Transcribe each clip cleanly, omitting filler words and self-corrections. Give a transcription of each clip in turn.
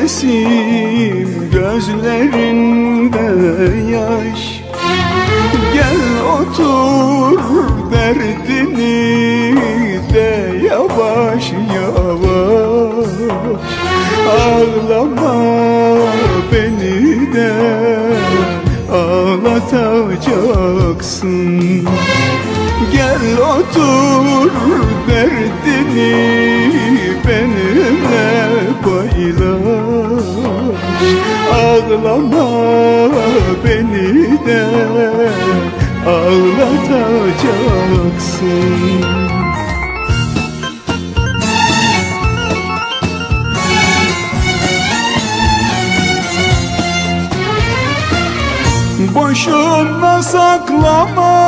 resim, gözlerinde yaş. Gel otur derdini de yavaş yavaş. Ağlama beni de ağlatacaksın. Gel otur derdini benimle paylaş. Ağlama beni de ağlatacaksın. Boşuna saklama,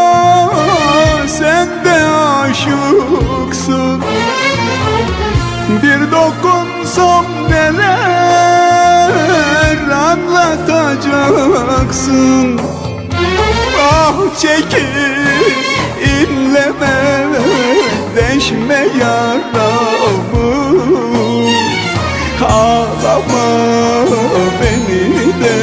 sen de aşıksın. Bir dokunsam neler anlatacaksın. Ah çekil, inleme, deşme yaramı. Ağlama beni de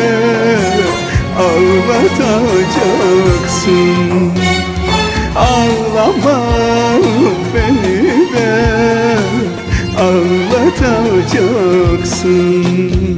ağlatacaksın. Ağlama beni de ağlatacaksın.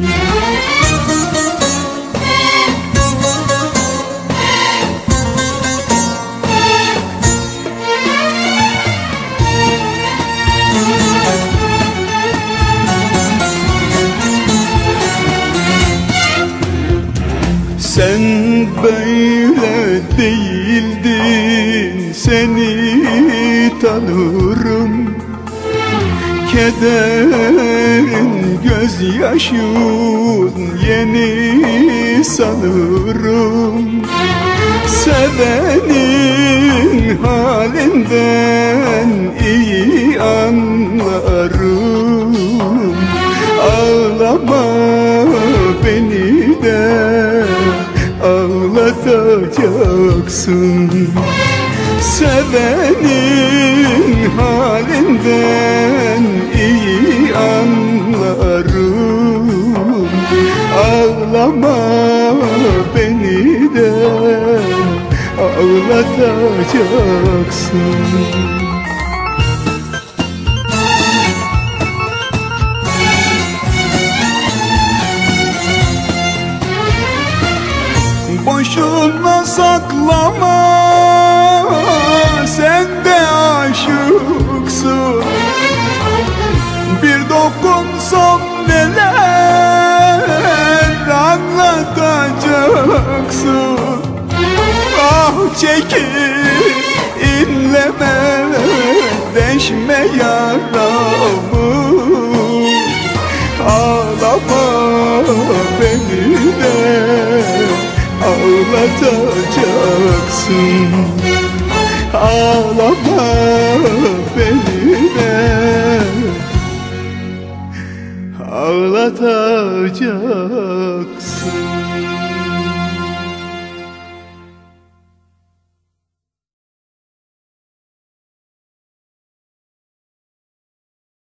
Sen böyle değildin, seni tanırım. Kederin, gözyaşın yeni sanırım. Sevenin halinden iyi anlarım. Ağlama beni de ağlatacaksın. Sevenin halinden iyi anlarım. Ağlama beni de ağlatacaksın. Boşuna saklama, sen de aşıksın. Bir dokunsam neler anlatacaksın. Ah çekil, inleme, deşme yaramı. Ağlama beni de ağlatacaksın. Ağlama beni de ağlatacaksın.